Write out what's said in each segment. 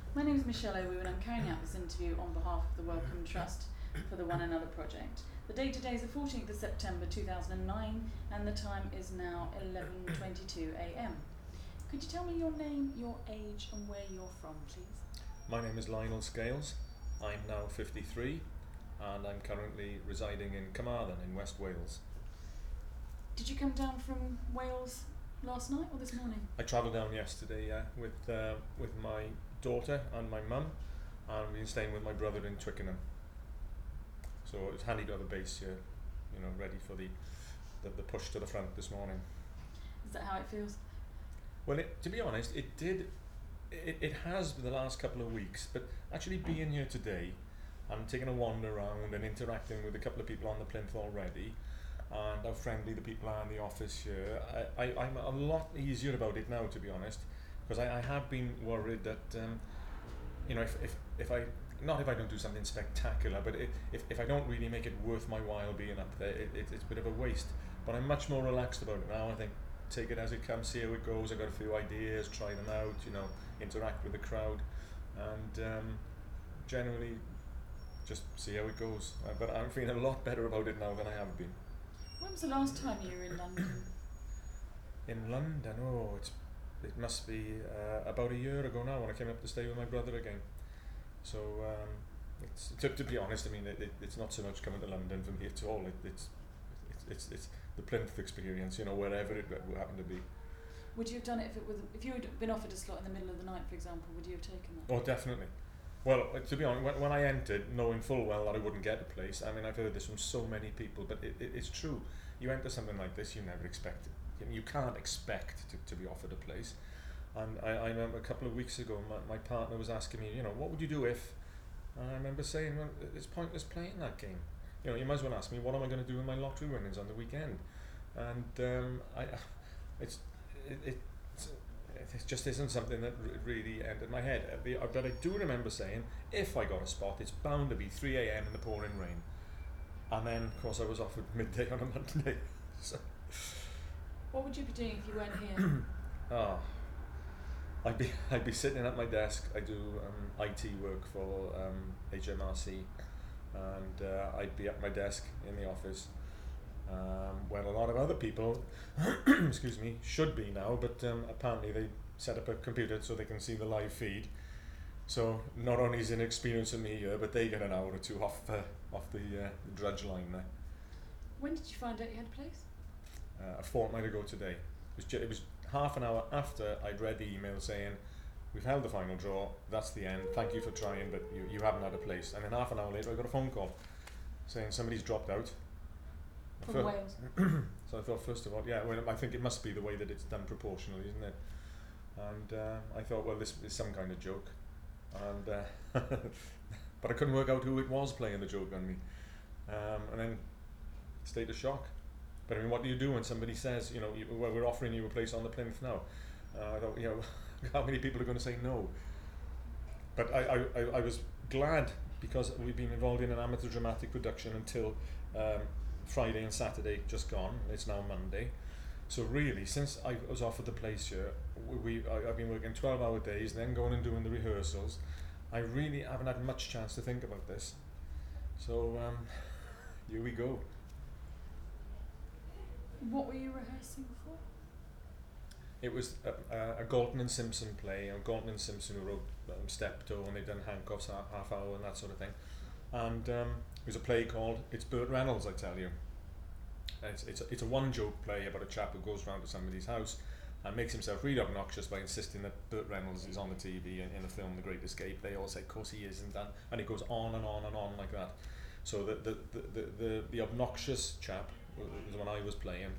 My name is Michelle Owu and I'm carrying out this interview on behalf of the Wellcome Trust for the One Another project. The date today is the 14th of September 2009 and the time is now 11:22 a.m. Could you tell me your name, your age and where you're from, please? My name is Lionel Scales. I'm now 53 and I'm currently residing in Carmarthen in West Wales. Did you come down from Wales last night or this morning? I travelled down yesterday with my daughter and my mum, and we've been staying with my brother in Twickenham. So it's handy to have a base here, ready for the push to the front this morning. Is that how it feels? Well, to be honest, it did. It has for the last couple of weeks, but actually being here today and taking a wander around and interacting with a couple of people on the plinth already, and how friendly the people are in the office here, I'm a lot easier about it now, to be honest, because I have been worried that, if I don't do something spectacular, but if I don't really make it worth my while being up there, it's a bit of a waste. But I'm much more relaxed about it now. I think take it as it comes, see how it goes. I've got a few ideas, try them out, interact with the crowd, and generally just see how it goes. But I'm feeling a lot better about it now than I have been. When was the last time you were in London? In London, it must be about a year ago now when I came up to stay with my brother again. So it's to be honest, I mean it's not so much coming to London for me at all. It's the Plinth experience, wherever it would happen to be. Would you have done it if you had been offered a slot in the middle of the night, for example? Would you have taken that? Oh, definitely. Well, to be honest, when I entered, knowing full well that I wouldn't get a place, I mean, I've heard this from so many people, but it's true. You enter something like this, you never expect it. You can't expect to be offered a place. And I remember a couple of weeks ago, my partner was asking me, what would you do if? And I remember saying, well, it's pointless playing that game. You might as well ask me, what am I going to do with my lottery winnings on the weekend? And it just isn't something that really entered my head. But I do remember saying, if I got a spot, it's bound to be 3 a.m. in the pouring rain. And then, of course, I was offered midday on a Monday. So, what would you be doing if you weren't here? I'd be sitting at my desk. I do IT work for HMRC, and I'd be at my desk in the office, where a lot of other people, excuse me, should be now, but apparently they set up a computer so they can see the live feed. So not only is it an experience of me here, but they get an hour or two off the drudge line there. When did you find out you had a place? A fortnight ago today. It was half an hour after I'd read the email saying, we've held the final draw, that's the end, thank you for trying, but you haven't had a place. And then half an hour later I got a phone call saying somebody's dropped out. From Wales. So I thought, first of all, I think it must be the way that it's done proportionally, isn't it? And I thought, well, this is some kind of joke. And but I couldn't work out who it was playing the joke on me. And then state of shock. But I mean, what do you do when somebody says, well, we're offering you a place on the plinth now? I thought, how many people are going to say no? But I was glad, because we've been involved in an amateur dramatic production until Friday and Saturday just gone. It's now Monday. So really, since I was offered the place here, I've been working 12-hour days, then going and doing the rehearsals. I really haven't had much chance to think about this. So here we go. What were you rehearsing for? It was a Galton and Simpson play, and Galton and Simpson who wrote Steptoe, and they'd done Hancock's Half Hour and that sort of thing. And it was a play called It's Burt Reynolds, I Tell You. And it's a one-joke play about a chap who goes round to somebody's house and makes himself really obnoxious by insisting that Burt Reynolds is on the TV in the film The Great Escape. They all say, of course he isn't, and it goes on and on and on like that. So the obnoxious chap was when I was playing.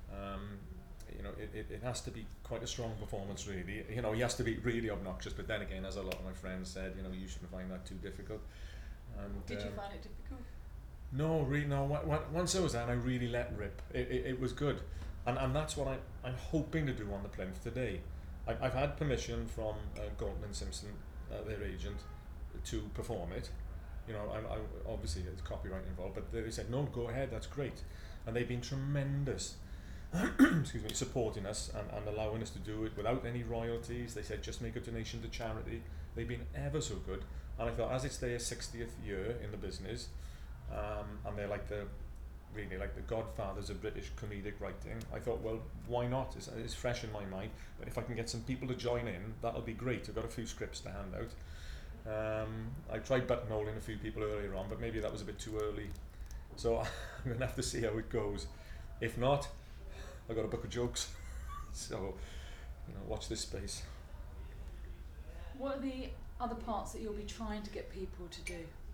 It has to be quite a strong performance, really. He has to be really obnoxious, but then again, as a lot of my friends said, you shouldn't find that too difficult. And did you find it difficult? No, really, no. Once I was there, I really let rip. It was good, and that's what I'm hoping to do on the plinth today. I've had permission from Galton and Simpson, their agent, to perform it. I obviously there's copyright involved, but they said no, go ahead, that's great, and they've been tremendous. excuse me, supporting us and allowing us to do it without any royalties. They said just make a donation to charity. They've been ever so good. And I thought, as it's their 60th year in the business, and they're like really like the godfathers of British comedic writing, I thought, well, why not? It's fresh in my mind. But if I can get some people to join in, that'll be great. I've got a few scripts to hand out. I tried buttonholing a few people earlier on, but maybe that was a bit too early. So I'm going to have to see how it goes. If not, I've got a book of jokes. So, watch this space. What are the other parts that you'll be trying to get people to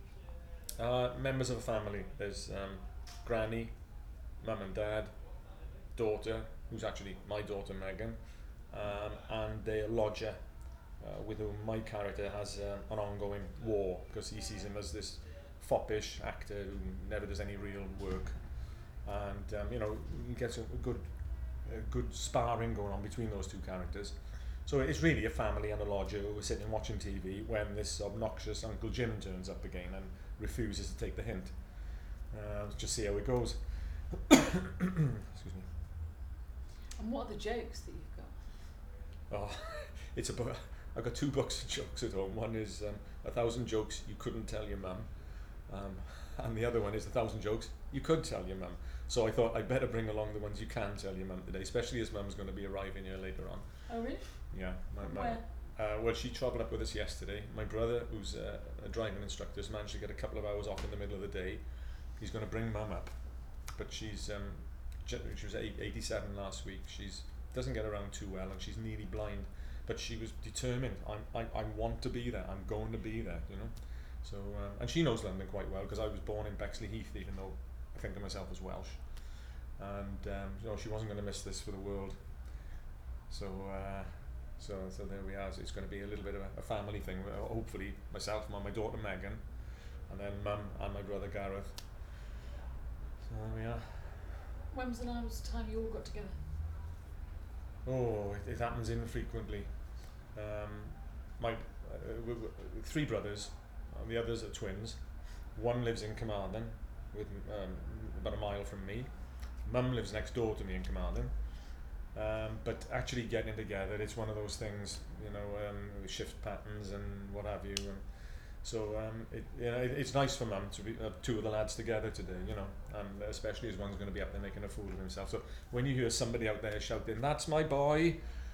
do? Members of a family. There's Granny, Mum and Dad, daughter, who's actually my daughter Megan, and their lodger, with whom my character has an ongoing war, because he sees him as this foppish actor who never does any real work, and he gets a good sparring going on between those two characters. So it's really a family and a lodger who are sitting watching TV when this obnoxious Uncle Jim turns up again and refuses to take the hint. Just see how it goes. Excuse me. And what are the jokes that you've got? Oh, I've got 2 books of jokes at home. One is 1,000 jokes you couldn't tell your mum, and the other one is 1,000 jokes you could tell your mum. So I thought I'd better bring along the ones you can tell your mum today, especially as mum's going to be arriving here later on. Oh really? Yeah. Where? Well, she travelled up with us yesterday. My brother, who's a driving instructor, has managed to get a couple of hours off in the middle of the day. He's going to bring mum up, but she was 87 last week. She's doesn't get around too well, and she's nearly blind. But she was determined. I want to be there. I'm going to be there. So and she knows London quite well because I was born in Bexley Heath, even though I think of myself as Welsh. And she wasn't going to miss this for the world. So there we are. So it's going to be a little bit of a family thing. Hopefully myself, my daughter Megan, and then mum and my brother Gareth. So there we are. When was the last time you all got together? Oh, it happens infrequently. My 3 brothers, and the others are twins. One lives in Carmarthen, with about a mile from me. Mum lives next door to me in Carmarthen. But actually getting together, it's one of those things, with shift patterns and what have you. So it's nice for mum to be 2 of the lads together today, and especially as one's going to be up there making a fool of himself. So when you hear somebody out there shouting, "That's my boy,"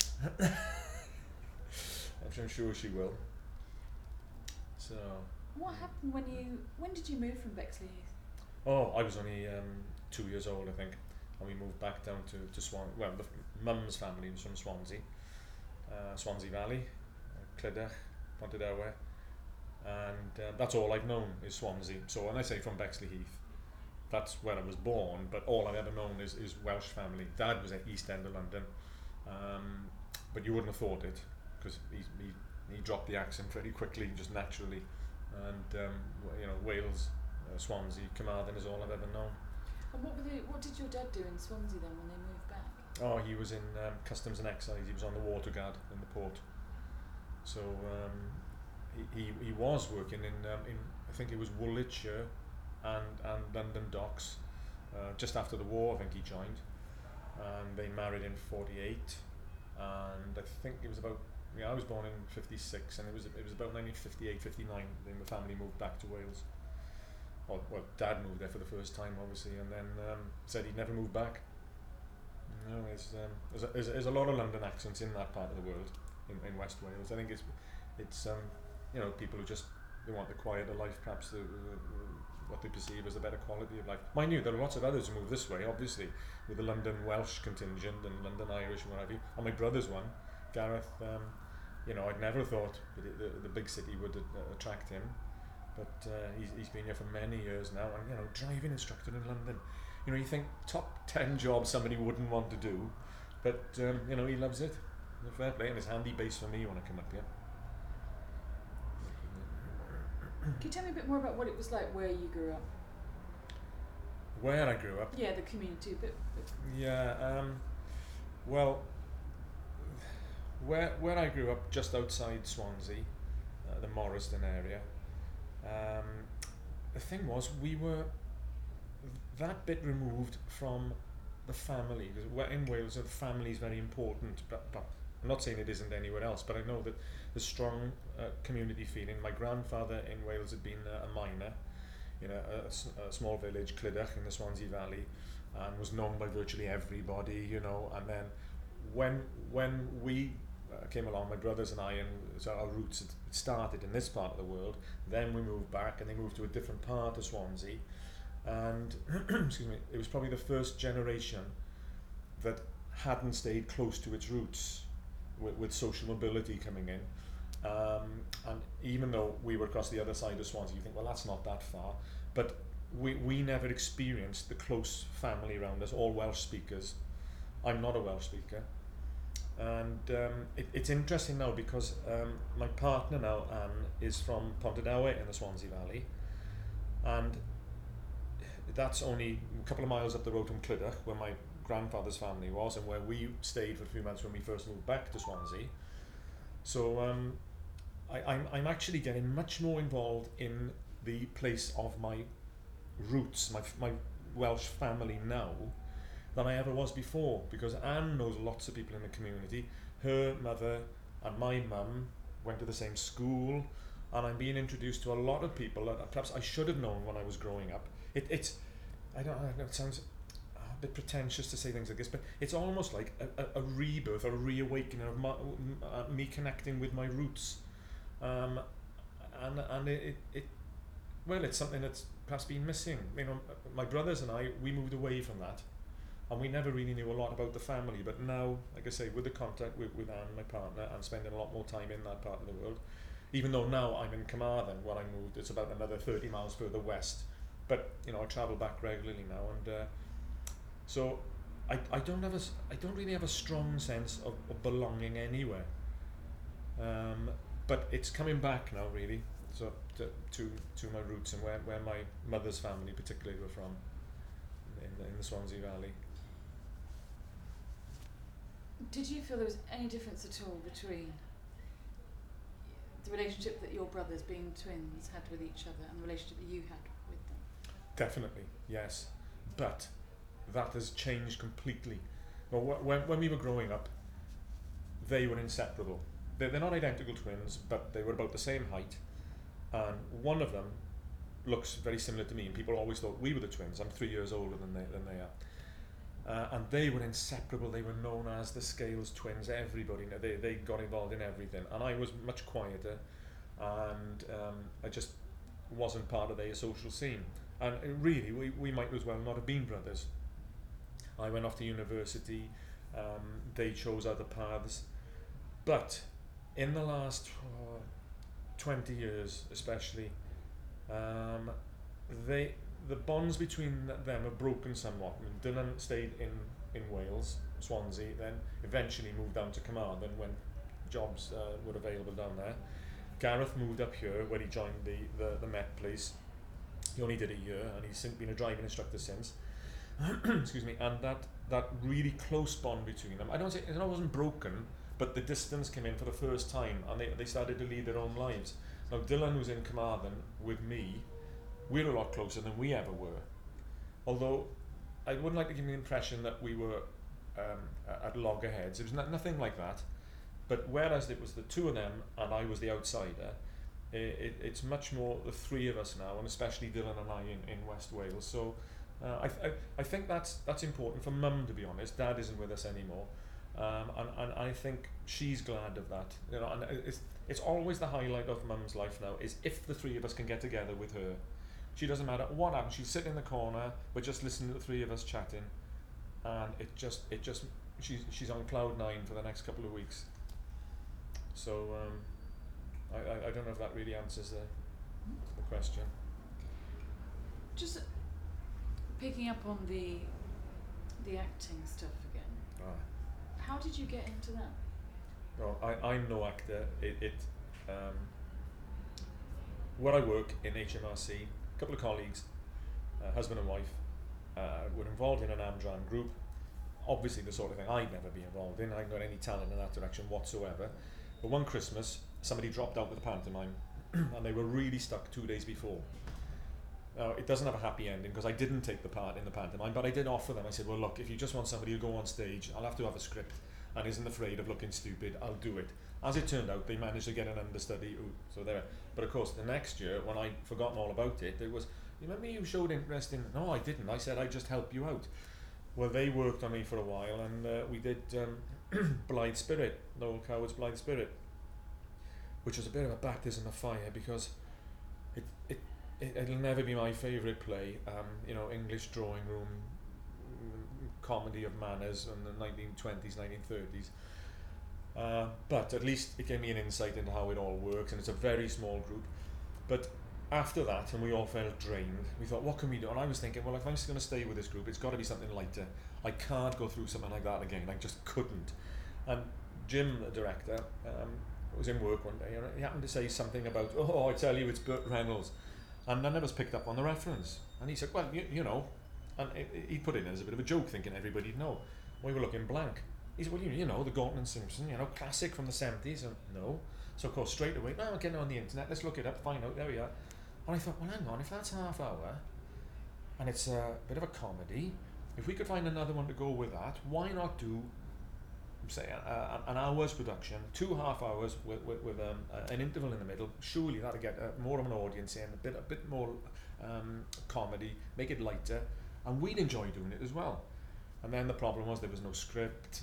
I'm sure she will. So. What happened when did you move from Bexley Heath? Oh, I was only 2 years old, I think, and we moved back down to Swansea. Well, mum's family was from Swansea, Swansea Valley, Clydach, Pontedawe. And that's all I've known is Swansea. So when I say from Bexley Heath, that's where I was born, but all I've ever known is Welsh family. Dad was at East End of London, but you wouldn't have thought it, because he dropped the accent very quickly, just naturally. And Wales, Swansea, Carmarthen is all I've ever known. And what did your dad do in Swansea then when they moved back? Oh, he was in Customs and Excise. He was on the water guard in the port. So he was working in I think it was Woolwich and London Docks. Just after the war, I think he joined, and they married in 48, and I think it was about. I was born in 56, and it was about 1958, 59. Then the family moved back to Wales. Well, Dad moved there for the first time, obviously, and then said he'd never move back. There's a lot of London accents in that part of the world, in West Wales. I think it's people who just they want the quieter life, perhaps what they perceive as a better quality of life. Mind you, there are lots of others who move this way, obviously, with the London Welsh contingent and London Irish and what have you. And my brother's one, Gareth. I'd never thought that the big city would attract him, but he's been here for many years now, and driving instructor in London. You think top 10 jobs somebody wouldn't want to do, but he loves it. Fair play, and it's handy base for me when I come up here. Can you tell me a bit more about what it was like where you grew up? Where I grew up? Yeah, the community a bit. Yeah, well, where I grew up, just outside Swansea, the Morriston area, the thing was, we were that bit removed from the family, because in Wales the family is very important, but I'm not saying it isn't anywhere else, but I know that the strong community feeling. My grandfather in Wales had been a miner in a small village, Clydach, in the Swansea Valley, and was known by virtually everybody, you know. And then when we came along, my brothers and I, and so our roots had started in this part of the world, then we moved back, and they moved to a different part of Swansea, and excuse me, it was probably the first generation that hadn't stayed close to its roots, with social mobility coming in. And even though we were across the other side of Swansea, you think, well, that's not that far, but we never experienced the close family around us, all Welsh speakers. I'm not a Welsh speaker. And it's interesting now because my partner now, Anne, is from Pontardawe in the Swansea Valley, and that's only a couple of miles up the road from Clydach, where my grandfather's family was, and where we stayed for a few months when we first moved back to Swansea. So I'm actually getting much more involved in the place of my roots, my Welsh family now, than I ever was before, because Anne knows lots of people in the community. Her mother and my mum went to the same school, and I'm being introduced to a lot of people that perhaps I should have known when I was growing up. It's I don't know, it sounds a bit pretentious to say things like this, but it's almost like a rebirth, a reawakening of me connecting with my roots, and it's something that's perhaps been missing. You know, my brothers and I, we moved away from that, and we never really knew a lot about the family. But now, like I say, with the contact with Anne, my partner, and spending a lot more time in that part of the world, even though now I'm in Carmarthen, where I moved, it's about another 30 miles further west. But you know, I travel back regularly now, and so I don't really have a strong sense of belonging anywhere. But it's coming back now, really. So to my roots and where my mother's family particularly were from, in the Swansea Valley. Did you feel there was any difference at all between the relationship that your brothers, being twins, had with each other and the relationship that you had with them? Definitely, yes. But that has changed completely. Well, when we were growing up, they were inseparable. They're not identical twins, but they were about the same height. And one of them looks very similar to me, and people always thought we were the twins. I'm 3 years older than they are. And they were inseparable. They were known as the Scales twins. Everybody, they got involved in everything. And I was much quieter, and I just wasn't part of their social scene. And really, we might as well not have been brothers. I went off to university, they chose other paths. But in the last 20 years especially, the bonds between them have broken somewhat. I mean, Dylan stayed in Wales, Swansea, then eventually moved down to Carmarthen when jobs were available down there. Gareth moved up here where he joined the Met Police. He only did a year, and he's been a driving instructor since. Excuse me. And that really close bond between them, I don't say it wasn't broken, but the distance came in for the first time, and they started to lead their own lives. Now Dylan was in Carmarthen with me. We're a lot closer than we ever were. Although I wouldn't like to give you the impression that we were at loggerheads. It was nothing like that. But whereas it was the two of them and I was the outsider, it's much more the three of us now, and especially Dylan and I in West Wales. So I think that's important for Mum, to be honest. Dad isn't with us anymore, and I think she's glad of that. You know, and it's always the highlight of Mum's life now is if the three of us can get together with her. She doesn't matter what happens. She's sitting in the corner. We're just listening to the three of us chatting, and it just she's on cloud 9 for the next couple of weeks. So I don't know if that really answers the question. Just picking up on the acting stuff again. How did you get into that? No, I'm no actor. Where I work in HMRC, a couple of colleagues, husband and wife, were involved in an Amdram group. Obviously the sort of thing I'd never be involved in. I hadn't got any talent in that direction whatsoever. But one Christmas, somebody dropped out with a pantomime, and they were really stuck 2 days before. it doesn't have a happy ending because I didn't take the part in the pantomime, but I did offer them. I said, well, look, if you just want somebody to go on stage, I'll have to have a script and isn't afraid of looking stupid, I'll do it. As it turned out, they managed to get an understudy, so there. But of course, the next year, when I'd forgotten all about it, there was, you remember you showed interest in, no, I didn't. I said I'd just help you out. Well, they worked on me for a while, and we did Blythe Spirit, Noel Coward's Blythe Spirit, which was a bit of a baptism of fire because it'll never be my favourite play. You know, English drawing room comedy of manners in the 1920s, 1930s. But at least it gave me an insight into how it all works, and it's a very small group. But after that, and we all felt drained, we thought, what can we do? And I was thinking, well, if I'm just going to stay with this group, it's got to be something lighter. I can't go through something like that again. I just couldn't. And Jim, the director, was in work one day, and he happened to say something about, oh, I tell you, it's Burt Reynolds. And none of us picked up on the reference. And he said, well, you know, and he put it in as a bit of a joke, thinking everybody'd know. We were looking blank. He said, well, you know, the Gorton and Simpson, you know, classic from the 70s. And no. So of course, straight away, no, getting on the internet, let's look it up, find out, there we are. And I thought, well, hang on, if that's half hour, and it's a bit of a comedy, if we could find another one to go with that, why not do, say, an hour's production, 2 half hours with an interval in the middle? Surely that'll get more of an audience in, a bit more comedy, make it lighter, and we'd enjoy doing it as well. And then the problem was there was no script,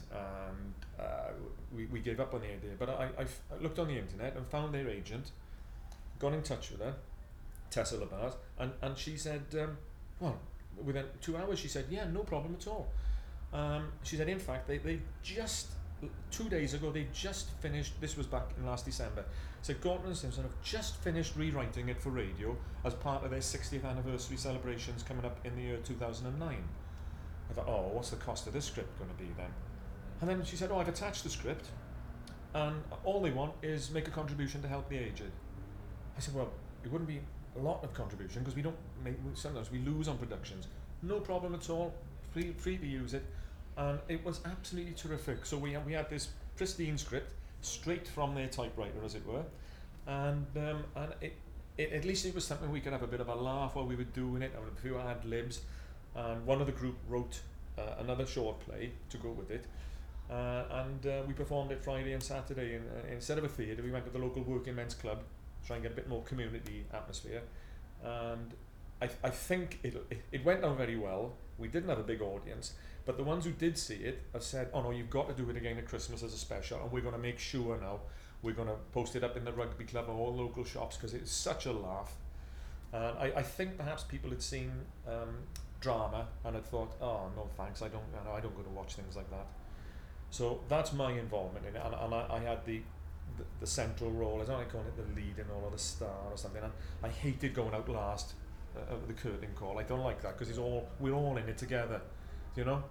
and we gave up on the idea. But I looked on the internet and found their agent, got in touch with her, Tessa Labars, and she said, well, within 2 hours, she said, yeah, no problem at all. She said, in fact, they just, 2 days ago, they just finished, this was back in last December, said Gorton and Simpson have just finished rewriting it for radio as part of their 60th anniversary celebrations coming up in the year 2009. I thought, oh, what's the cost of this script going to be then? And then she said, oh, I've attached the script, and all they want is make a contribution to help the aged. I said, well, it wouldn't be a lot of contribution because we don't make, sometimes we lose on productions. No problem at all, free to use it, and it was absolutely terrific. So we had this pristine script straight from their typewriter, as it were, and it at least it was something we could have a bit of a laugh while we were doing it, and a few ad libs. And one of the group wrote another short play to go with it, and we performed it Friday and Saturday. Instead of a theatre, we went to the local working men's club, try and get a bit more community atmosphere, and I think it went down very well. We didn't have a big audience, but the ones who did see it have said, oh no, you've got to do it again at Christmas as a special, and we're going to make sure now, we're going to post it up in the rugby club and all local shops because it's such a laugh. And I think perhaps people had seen drama and had thought, oh no thanks, I don't go to watch things like that. So that's my involvement in it, and I had the central role, I don't know, I call it the lead in all, or the star or something, and I hated going out last of the curtain call. I don't like that because we're all in it together, you know.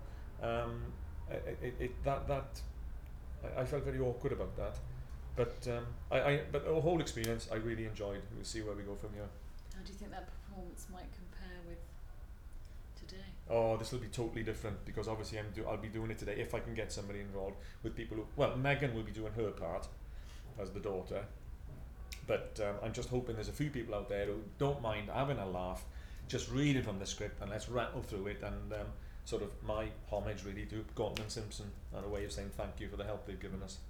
I felt very awkward about that, but but the whole experience I really enjoyed. We'll see where we go from here. How do you think that performance might compare with today? Oh, this will be totally different because obviously I'll be doing it today if I can get somebody involved with people who, well, Megan will be doing her part as the daughter, but I'm just hoping there's a few people out there who don't mind having a laugh, just reading from the script and let's rattle through it, and sort of my homage really to Gorton and Simpson and a way of saying thank you for the help they've given us.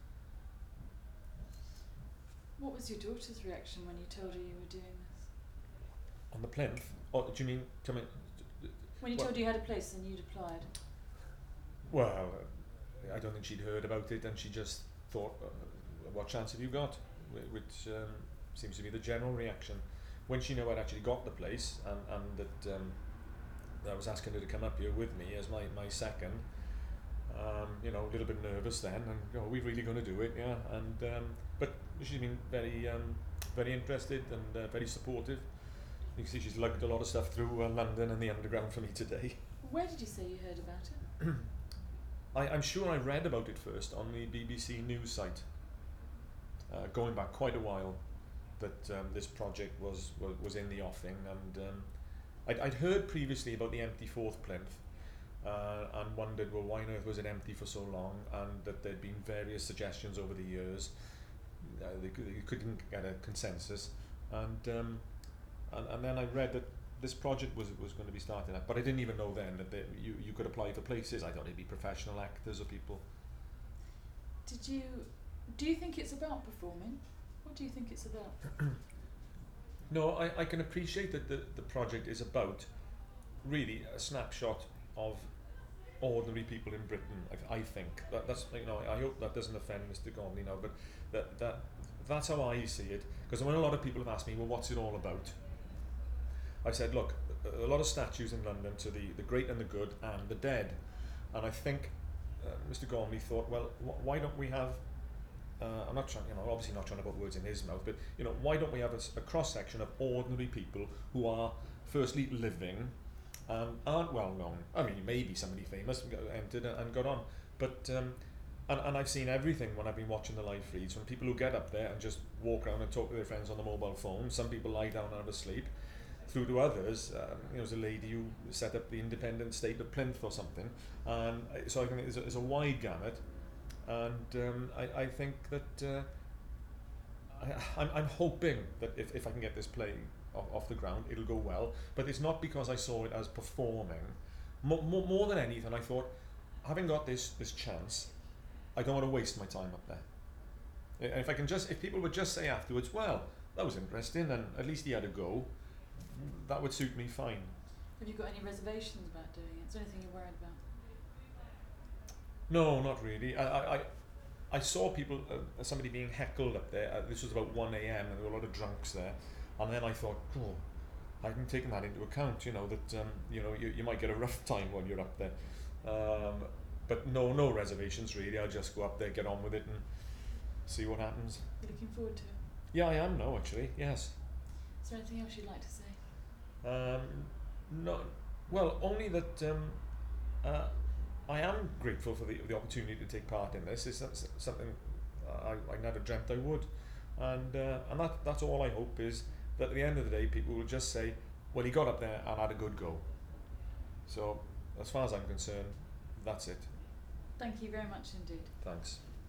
What was your daughter's reaction when you told her you were doing this? On the plinth? Or do you mean coming? When you told her you had a place and you'd applied? Well, I don't think she'd heard about it, and she just thought, what chance have you got? Which seems to be the general reaction. When she knew I'd actually got the place, and that I was asking her to come up here with me as my second, you know, a little bit nervous then, and you know, we're really going to do it, yeah. And but she's been very interested and very supportive. You can see she's lugged a lot of stuff through London and the Underground for me today. Where did you say you heard about it? I'm sure I read about it first on the BBC News site, going back quite a while, that this project was in the offing, and I'd heard previously about the empty fourth plinth, and wondered, well, why on earth was it empty for so long, and that there'd been various suggestions over the years. They couldn't get a consensus, and then I read that this project was going to be started at, but I didn't even know then that you could apply for places. I thought it'd be professional actors or people. Do you think it's about performing? What do you think it's about? No, I can appreciate that the project is about really a snapshot of ordinary people in Britain. I think that's, you know, I hope that doesn't offend Mr. Gormley now, but that's how I see it. Because when a lot of people have asked me, well, what's it all about? I said, look, a lot of statues in London to the great and the good and the dead, and I think Mr. Gormley thought, well, why don't we have? I'm not trying, you know, obviously not trying to put words in his mouth, but you know, why don't we have a cross section of ordinary people who are firstly living, aren't well known. I mean, maybe somebody famous entered and got on, but and I've seen everything when I've been watching the live feeds, from people who get up there and just walk around and talk to their friends on the mobile phone. Some people lie down out of sleep, through to others. You know, there's a lady who set up the independent state of Plinth or something, and so I think it's a wide gamut, and I think that I'm hoping that if I can get this play off the ground, it'll go well. But it's not because I saw it as performing. More than anything, I thought, having got this chance, I don't want to waste my time up there. And if people would just say afterwards, well, that was interesting, and at least he had a go, that would suit me fine. Have you got any reservations about doing it? Is there anything you're worried about? No, not really. I saw people, somebody being heckled up there. This was about 1 a.m. and there were a lot of drunks there. And then I thought, oh, I haven't taken that into account. You know that you know you might get a rough time when you're up there. But no reservations really. I'll just go up there, get on with it, and see what happens. You're looking forward to it? Yeah, I am now actually. Yes. Is there anything else you'd like to say? No. Well, only that I am grateful for the opportunity to take part in this. It's something I never dreamt I would, and that's all I hope is that at the end of the day, people will just say, well, he got up there and had a good go. So, as far as I'm concerned, that's it. Thank you very much indeed. Thanks.